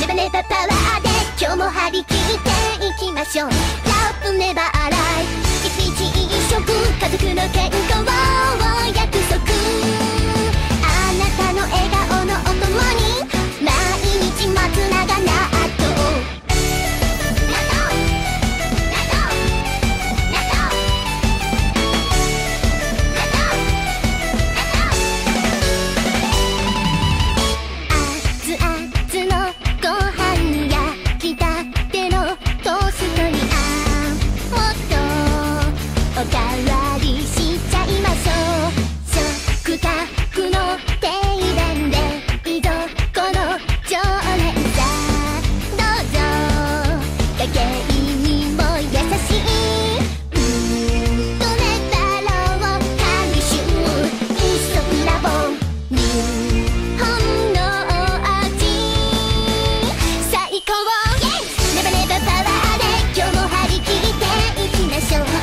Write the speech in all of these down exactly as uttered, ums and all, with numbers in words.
ネバネバパワーで今日も張り切っていきましょう。ラブネバーアライブ、一日一食家族の健康を約束。あなたの笑顔のお供に毎日松永納豆。おかわりしちゃいましょう。食卓の定番でいいぞこの常連さ。どうぞ家計にも優しいうんとね太郎監修一足ラボ日本の味最高。ネバネバパワーで今日も張り切っていきましょう。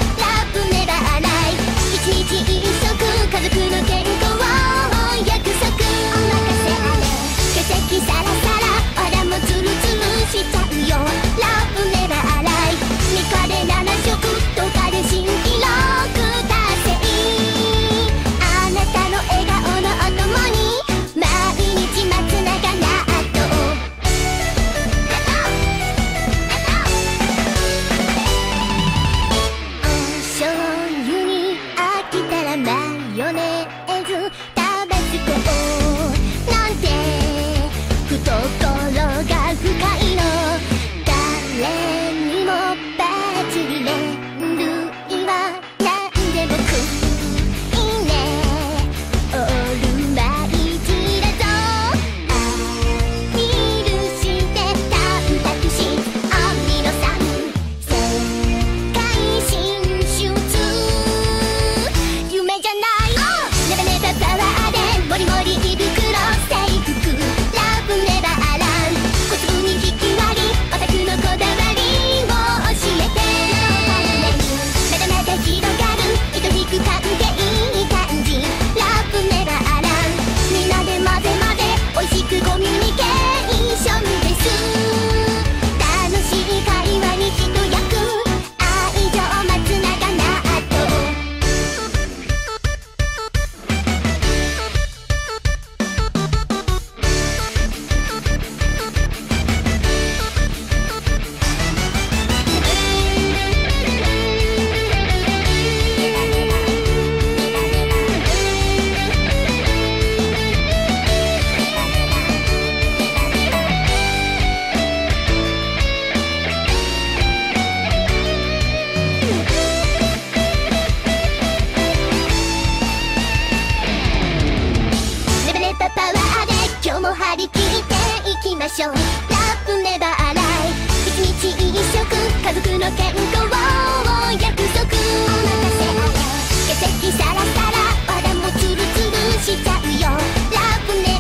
一日一食家族の健康を約束。お任せあれ血液サラサラお肌もツルツルしちゃうよ。ラブネバーアライみっかでななしょくとかで新記録達成。あなたの笑顔のお供に毎日松永納豆。お醤油に飽きたらマヨネーズタバスコなんて懐が深いの。誰にもバチリ麺類はなんでも食ういいね。オールマイティーだぞ。アピールしてタンパク質アミノ酸世界進出夢じゃないネバネバパワーでモリモリ胃袋制服。ラブネバーアラン小粒にひき割りお宅のこだわりを教えて。まだまだ広がる糸引く関係いい感じ。ラブネバーアランみんなで混ぜ混ぜおいしくコミュニケーションです。楽しい会話に一役愛情松永納豆。ネバネバパワーで今日も張り切っていきましょう。ラブネバーアライブ一日一食家族の健康を約束。お任せあれ血液サラサラお肌もツルツルしちゃうよ。ラブネ